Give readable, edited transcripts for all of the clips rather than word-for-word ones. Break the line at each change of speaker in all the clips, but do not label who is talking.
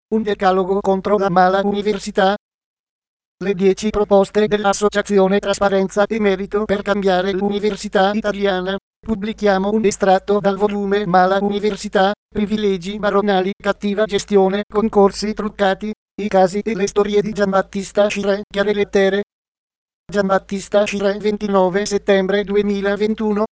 un decalogo contro la mala università. Le 10 proposte dell'Associazione Trasparenza e Merito per cambiare l'università italiana. Pubblichiamo un estratto dal volume Mala Università, privilegi baronali, cattiva gestione, concorsi truccati, i casi e le storie di Giambattista Scire, Chiare Lettere. Giambattista Scire, 29 settembre 2021.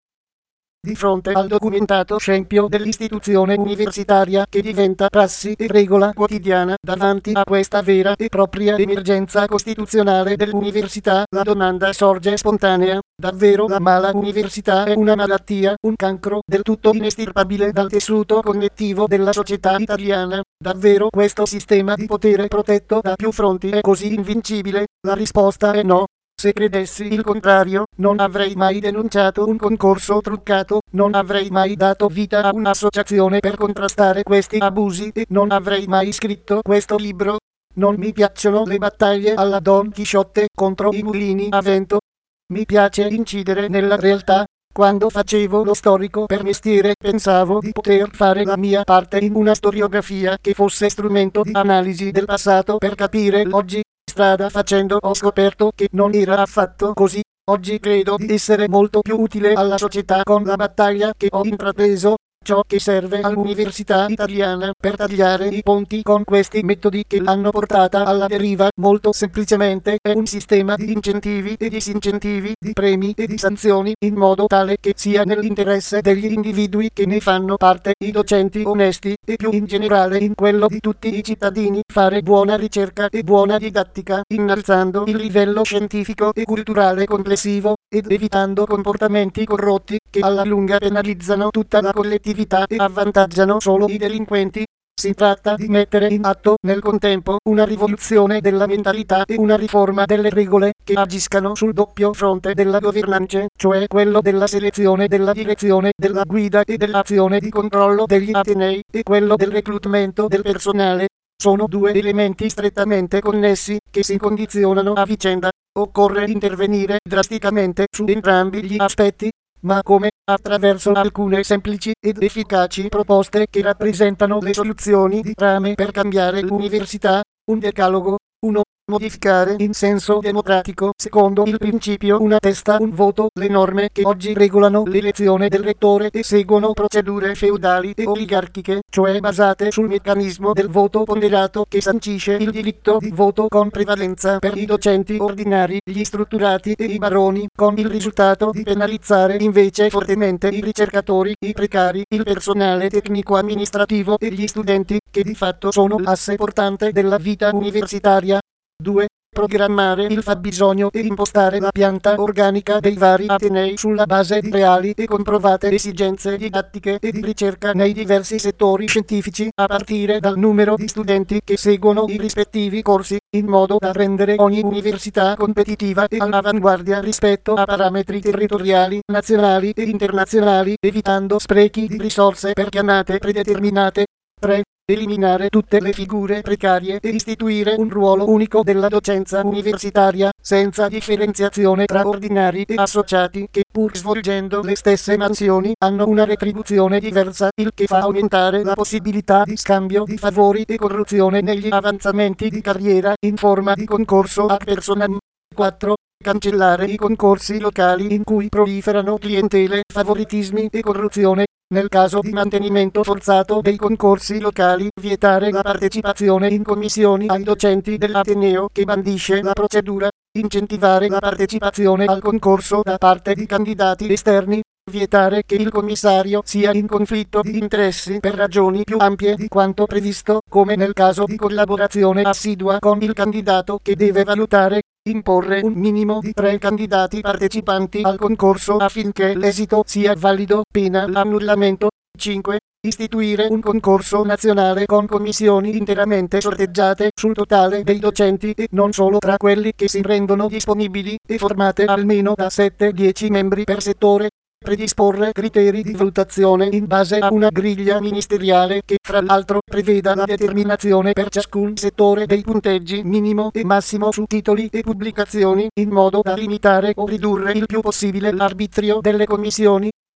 Di fronte al documentato scempio dell'istituzione universitaria che diventa prassi e regola quotidiana davanti a questa vera e propria emergenza costituzionale dell'università, la domanda sorge spontanea: davvero la mala università è una malattia, un cancro del tutto inestirpabile dal tessuto connettivo della società italiana? Davvero questo sistema di potere protetto da più fronti è così invincibile? La risposta è no. Se credessi il contrario, non avrei mai denunciato un concorso truccato, non avrei mai dato vita a un'associazione per contrastare questi abusi e non avrei mai scritto questo libro. Non mi piacciono le battaglie alla Don Chisciotte contro i mulini a vento. Mi piace incidere nella realtà. Quando facevo lo storico per mestiere pensavo di poter fare la mia parte in una storiografia che fosse strumento di analisi del passato per capire l'oggi. Strada facendo ho scoperto che non era affatto così. Oggi credo di essere molto più utile alla società con la battaglia che ho intrapreso. Ciò che serve all'università italiana per tagliare i ponti con questi metodi che l'hanno portata alla deriva, molto semplicemente, è un sistema di incentivi e disincentivi, di premi e di sanzioni, in modo tale che sia nell'interesse degli individui che ne fanno parte, i docenti onesti, e più in generale in quello di tutti i cittadini, fare buona ricerca e buona didattica, innalzando il livello scientifico e culturale complessivo, ed evitando comportamenti corrotti che alla lunga penalizzano tutta la collettività e avvantaggiano solo i delinquenti. Si tratta di mettere in atto nel contempo una rivoluzione della mentalità e una riforma delle regole che agiscano sul doppio fronte della governance, cioè quello della selezione, della direzione, della guida e dell'azione di controllo degli atenei, e quello del reclutamento del personale. Sono due elementi strettamente connessi che si condizionano a vicenda. Occorre intervenire drasticamente su entrambi gli aspetti. Ma come? Attraverso alcune semplici ed efficaci proposte che rappresentano le soluzioni di trame per cambiare l'università. Un decalogo. 1. Modificare in senso democratico, secondo il principio una testa un voto, le norme che oggi regolano l'elezione del rettore e seguono procedure feudali e oligarchiche, cioè basate sul meccanismo del voto ponderato che sancisce il diritto di voto con prevalenza per i docenti ordinari, gli strutturati e i baroni, con il risultato di penalizzare invece fortemente i ricercatori, i precari, il personale tecnico-amministrativo e gli studenti, che di fatto sono l'asse portante della vita universitaria. 2. Programmare il fabbisogno e impostare la pianta organica dei vari atenei sulla base di reali e comprovate esigenze didattiche e di ricerca nei diversi settori scientifici, a partire dal numero di studenti che seguono i rispettivi corsi, in modo da rendere ogni università competitiva e all'avanguardia rispetto a parametri territoriali, nazionali e internazionali, evitando sprechi di risorse per chiamate predeterminate. 3. Eliminare tutte le figure precarie e istituire un ruolo unico della docenza universitaria, senza differenziazione tra ordinari e associati, che pur svolgendo le stesse mansioni hanno una retribuzione diversa, il che fa aumentare la possibilità di scambio di favori e corruzione negli avanzamenti di carriera in forma di concorso ad personam. 4. Cancellare i concorsi locali in cui proliferano clientele, favoritismi e corruzione. Nel caso di mantenimento forzato dei concorsi locali, vietare la partecipazione in commissioni ai docenti dell'ateneo che bandisce la procedura, incentivare la partecipazione al concorso da parte di candidati esterni, vietare che il commissario sia in conflitto di interessi per ragioni più ampie di quanto previsto, come nel caso di collaborazione assidua con il candidato che deve valutare, imporre un minimo di 3 candidati partecipanti al concorso affinché l'esito sia valido, pena l'annullamento. 5. Istituire un concorso nazionale con commissioni interamente sorteggiate sul totale dei docenti e non solo tra quelli che si rendono disponibili, e formate almeno da 7-10 membri per settore. Predisporre criteri di valutazione in base a una griglia ministeriale che, fra l'altro, preveda la determinazione per ciascun settore dei punteggi minimo e massimo su titoli e pubblicazioni, in modo da limitare o ridurre il più possibile l'arbitrio delle commissioni.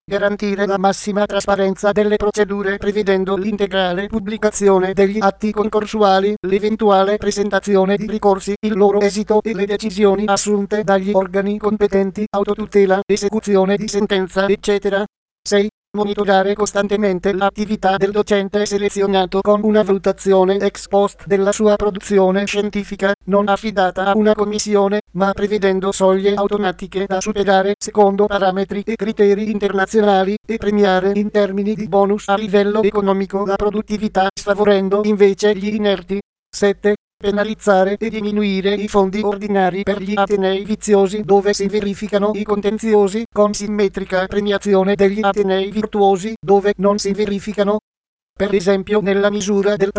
garantire la massima trasparenza delle procedure prevedendo l'integrale pubblicazione degli atti concorsuali, l'eventuale presentazione di ricorsi, il loro esito e le decisioni assunte dagli organi competenti, autotutela, esecuzione di sentenza, eccetera. 6. Monitorare costantemente l'attività del docente selezionato con una valutazione ex post della sua produzione scientifica, non affidata a una commissione, ma prevedendo soglie automatiche da superare secondo parametri e criteri internazionali, e premiare in termini di bonus a livello economico la produttività, sfavorendo invece gli inerti. 7. Penalizzare e diminuire i fondi ordinari per gli atenei viziosi dove si verificano i contenziosi, con simmetrica premiazione degli atenei virtuosi dove non si verificano. Per esempio nella misura del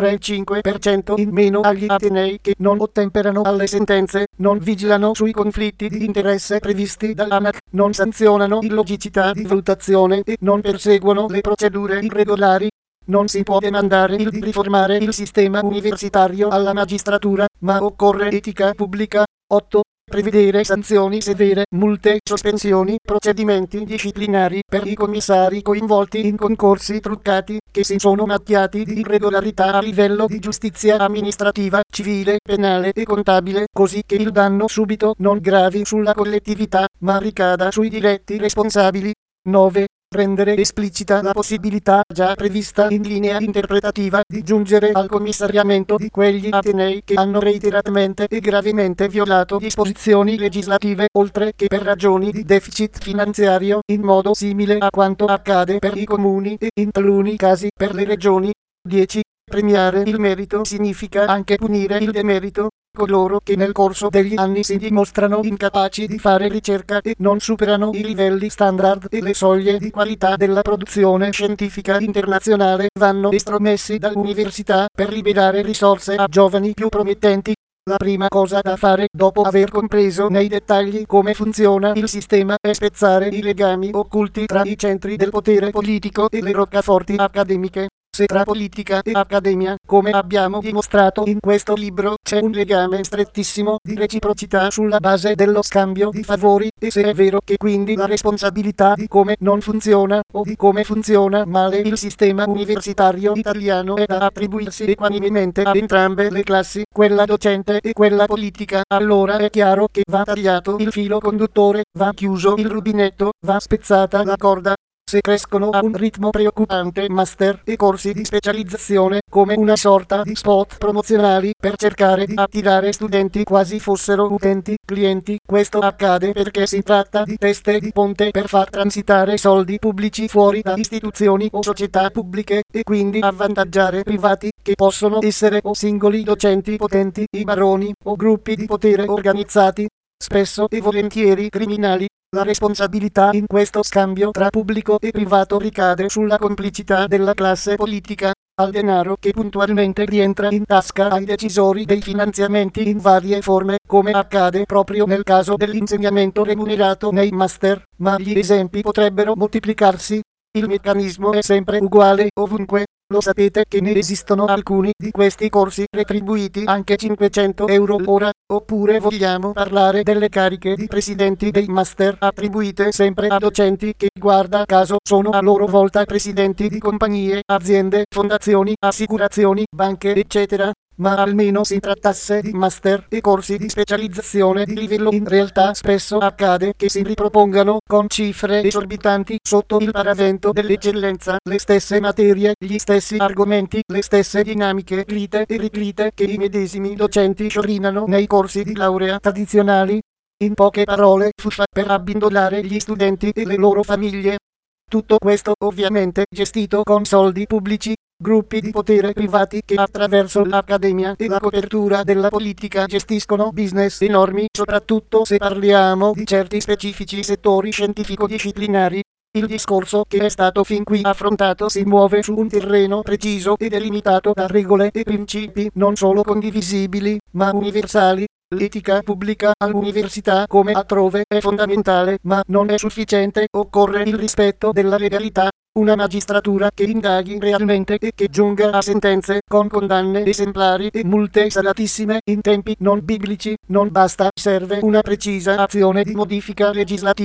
3-5% in meno agli atenei che non ottemperano alle sentenze, non vigilano sui conflitti di interesse previsti dall'ANAC, non sanzionano illogicità di valutazione e non perseguono le procedure irregolari. Non si può demandare di riformare il sistema universitario alla magistratura, ma occorre etica pubblica. 8. Prevedere sanzioni severe, multe, sospensioni, procedimenti disciplinari per i commissari coinvolti in concorsi truccati, che si sono macchiati di irregolarità a livello di giustizia amministrativa, civile, penale e contabile, così che il danno subito non gravi sulla collettività, ma ricada sui diretti responsabili. 9. Rendere esplicita la possibilità già prevista in linea interpretativa di giungere al commissariamento di quegli atenei che hanno reiteratamente e gravemente violato disposizioni legislative, oltre che per ragioni di deficit finanziario, in modo simile a quanto accade per i comuni e in taluni casi per le regioni. 10. Premiare il merito significa anche punire il demerito. Coloro che nel corso degli anni si dimostrano incapaci di fare ricerca e non superano i livelli standard e le soglie di qualità della produzione scientifica internazionale vanno estromessi dall'università per liberare risorse a giovani più promettenti. La prima cosa da fare dopo aver compreso nei dettagli come funziona il sistema è spezzare i legami occulti tra i centri del potere politico e le roccaforti accademiche. Se tra politica e accademia, come abbiamo dimostrato in questo libro, c'è un legame strettissimo di reciprocità sulla base dello scambio di favori, e se è vero che quindi la responsabilità di come non funziona o di come funziona male il sistema universitario italiano è da attribuirsi equanimemente a entrambe le classi, quella docente e quella politica, allora è chiaro che va tagliato il filo conduttore, va chiuso il rubinetto, va spezzata la corda. Se crescono a un ritmo preoccupante master e corsi di specializzazione come una sorta di spot promozionali per cercare di attirare studenti quasi fossero utenti, clienti, questo accade perché si tratta di teste di ponte per far transitare soldi pubblici fuori da istituzioni o società pubbliche e quindi avvantaggiare privati che possono essere o singoli docenti potenti, i baroni o gruppi di potere organizzati, spesso e volentieri criminali. La responsabilità in questo scambio tra pubblico e privato ricade sulla complicità della classe politica, al denaro che puntualmente rientra in tasca ai decisori dei finanziamenti in varie forme, come accade proprio nel caso dell'insegnamento remunerato nei master, ma gli esempi potrebbero moltiplicarsi. Il meccanismo è sempre uguale ovunque. Lo sapete che ne esistono alcuni di questi corsi retribuiti anche 500 euro l'ora, oppure vogliamo parlare delle cariche di presidenti dei master attribuite sempre a docenti che, guarda caso, sono a loro volta presidenti di compagnie, aziende, fondazioni, assicurazioni, banche, eccetera. Ma almeno si trattasse di master e corsi di specializzazione di livello, in realtà spesso accade che si ripropongano con cifre esorbitanti sotto il paravento dell'eccellenza le stesse materie, gli stessi argomenti, le stesse dinamiche grite e rigrite che i medesimi docenti sciorinano nei corsi di laurea tradizionali. In poche parole, fuffa per abbindolare gli studenti e le loro famiglie. Tutto questo ovviamente gestito con soldi pubblici. Gruppi di potere privati che attraverso l'accademia e la copertura della politica gestiscono business enormi, soprattutto se parliamo di certi specifici settori scientifico-disciplinari. Il discorso che è stato fin qui affrontato si muove su un terreno preciso e delimitato da regole e principi non solo condivisibili, ma universali. L'etica pubblica all'università come altrove è fondamentale, ma non è sufficiente, occorre il rispetto della legalità. Una magistratura che indaghi realmente e che giunga a sentenze con condanne esemplari e multe salatissime in tempi non biblici non basta, serve una precisa azione di modifica legislativa.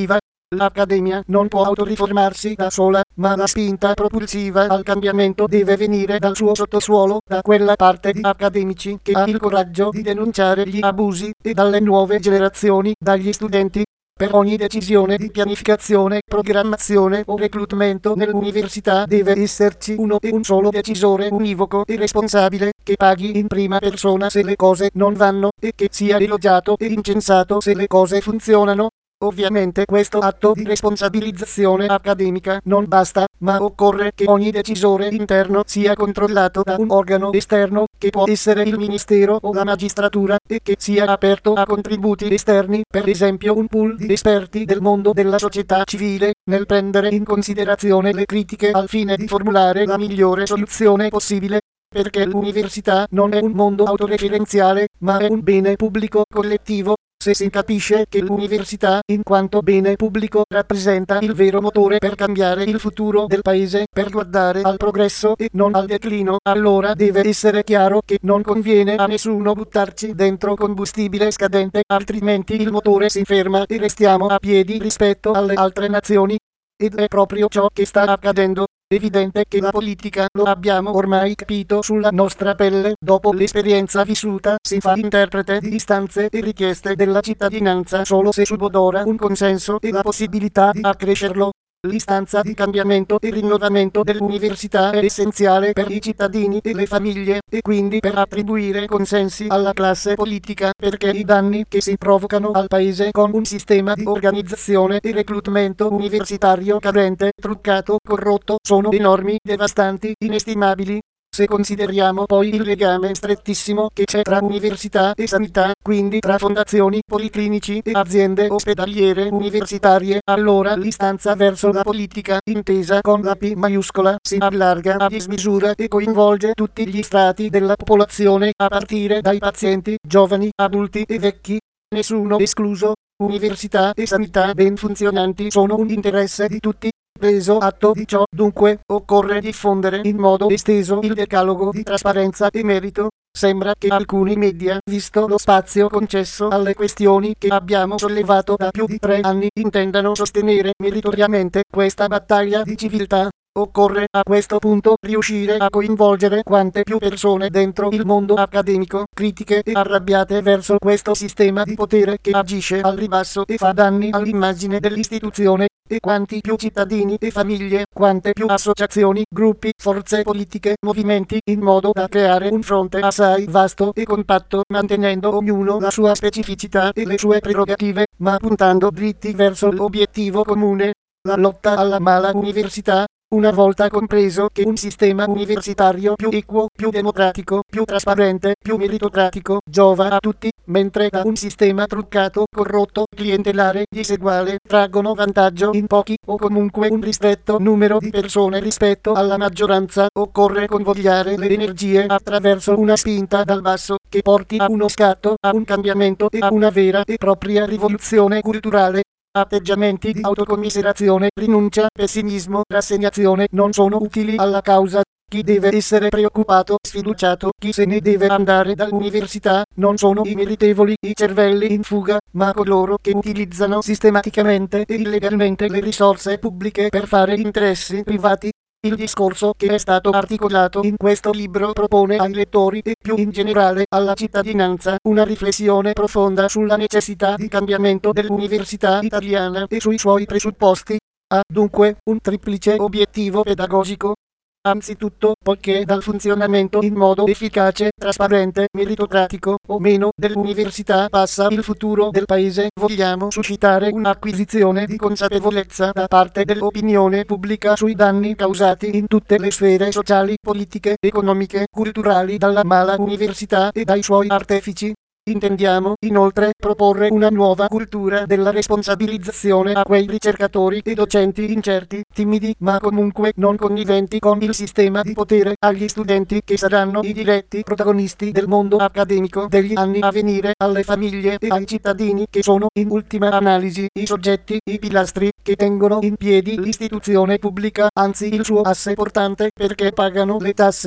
L'accademia non può autoriformarsi da sola, ma la spinta propulsiva al cambiamento deve venire dal suo sottosuolo, da quella parte di accademici che ha il coraggio di denunciare gli abusi, e dalle nuove generazioni, dagli studenti. Per ogni decisione di pianificazione, programmazione o reclutamento nell'università deve esserci uno e un solo decisore univoco e responsabile, che paghi in prima persona se le cose non vanno, e che sia elogiato e incensato se le cose funzionano. Ovviamente questo atto di responsabilizzazione accademica non basta, ma occorre che ogni decisore interno sia controllato da un organo esterno, che può essere il ministero o la magistratura, e che sia aperto a contributi esterni, per esempio un pool di esperti del mondo della società civile, nel prendere in considerazione le critiche al fine di formulare la migliore soluzione possibile. Perché l'università non è un mondo autoreferenziale, ma è un bene pubblico collettivo. Se si capisce che l'università, in quanto bene pubblico, rappresenta il vero motore per cambiare il futuro del paese, per guardare al progresso e non al declino, allora deve essere chiaro che non conviene a nessuno buttarci dentro combustibile scadente, altrimenti il motore si ferma e restiamo a piedi rispetto alle altre nazioni. Ed è proprio ciò che sta accadendo. Evidente che la politica, lo abbiamo ormai capito sulla nostra pelle, dopo l'esperienza vissuta, si fa interprete di istanze e richieste della cittadinanza solo se subodora un consenso e la possibilità di accrescerlo. L'istanza di cambiamento e rinnovamento dell'università è essenziale per i cittadini e le famiglie, e quindi per attribuire consensi alla classe politica, perché i danni che si provocano al paese con un sistema di organizzazione e reclutamento universitario carente, truccato, corrotto, sono enormi, devastanti, inestimabili. Se consideriamo poi il legame strettissimo che c'è tra università e sanità, quindi tra fondazioni, policlinici e aziende ospedaliere universitarie, allora l'istanza verso la politica, intesa con la P maiuscola, si allarga a dismisura e coinvolge tutti gli strati della popolazione, a partire dai pazienti, giovani, adulti e vecchi, nessuno escluso. Università e sanità ben funzionanti sono un interesse di tutti. Preso atto di ciò, dunque, occorre diffondere in modo esteso il decalogo di trasparenza e merito. Sembra che alcuni media, visto lo spazio concesso alle questioni che abbiamo sollevato da più di 3 anni, intendano sostenere meritoriamente questa battaglia di civiltà. Occorre a questo punto riuscire a coinvolgere quante più persone dentro il mondo accademico, critiche e arrabbiate verso questo sistema di potere che agisce al ribasso e fa danni all'immagine dell'istituzione, e quanti più cittadini e famiglie, quante più associazioni, gruppi, forze politiche, movimenti, in modo da creare un fronte assai vasto e compatto, mantenendo ognuno la sua specificità e le sue prerogative, ma puntando dritti verso l'obiettivo comune, la lotta alla mala università. Una volta compreso che un sistema universitario più equo, più democratico, più trasparente, più meritocratico, giova a tutti, mentre da un sistema truccato, corrotto, clientelare, diseguale, traggono vantaggio in pochi, o comunque un ristretto numero di persone rispetto alla maggioranza, occorre convogliare le energie attraverso una spinta dal basso, che porti a uno scatto, a un cambiamento e a una vera e propria rivoluzione culturale. Atteggiamenti di autocommiserazione, rinuncia, pessimismo, rassegnazione non sono utili alla causa. Chi deve essere preoccupato, sfiduciato, chi se ne deve andare dall'università, non sono i meritevoli, i cervelli in fuga, ma coloro che utilizzano sistematicamente e illegalmente le risorse pubbliche per fare interessi privati. Il discorso che è stato articolato in questo libro propone ai lettori e più in generale alla cittadinanza una riflessione profonda sulla necessità di cambiamento dell'università italiana e sui suoi presupposti. Ha dunque un triplice obiettivo pedagogico. Anzitutto, poiché dal funzionamento in modo efficace, trasparente, meritocratico o meno dell'università passa il futuro del paese, vogliamo suscitare un'acquisizione di consapevolezza da parte dell'opinione pubblica sui danni causati in tutte le sfere sociali, politiche, economiche, culturali dalla mala università e dai suoi artefici. Intendiamo, inoltre, proporre una nuova cultura della responsabilizzazione a quei ricercatori e docenti incerti, timidi, ma comunque non conniventi con il sistema di potere, agli studenti che saranno i diretti protagonisti del mondo accademico degli anni a venire, alle famiglie e ai cittadini che sono, in ultima analisi, i soggetti, i pilastri che tengono in piedi l'istituzione pubblica, anzi il suo asse portante, perché pagano le tasse.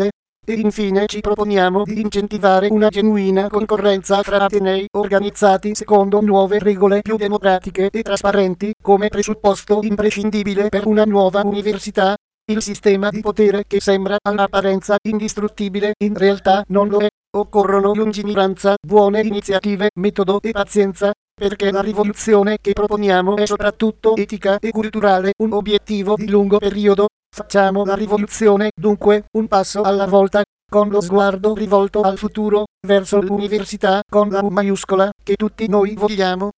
E infine ci proponiamo di incentivare una genuina concorrenza tra atenei organizzati secondo nuove regole più democratiche e trasparenti, come presupposto imprescindibile per una nuova università. Il sistema di potere che sembra all'apparenza indistruttibile in realtà non lo è. Occorrono lungimiranza, buone iniziative, metodo e pazienza, perché la rivoluzione che proponiamo è soprattutto etica e culturale, un obiettivo di lungo periodo. Facciamo la rivoluzione, dunque, un passo alla volta, con lo sguardo rivolto al futuro, verso l'università con la U maiuscola, che tutti noi vogliamo.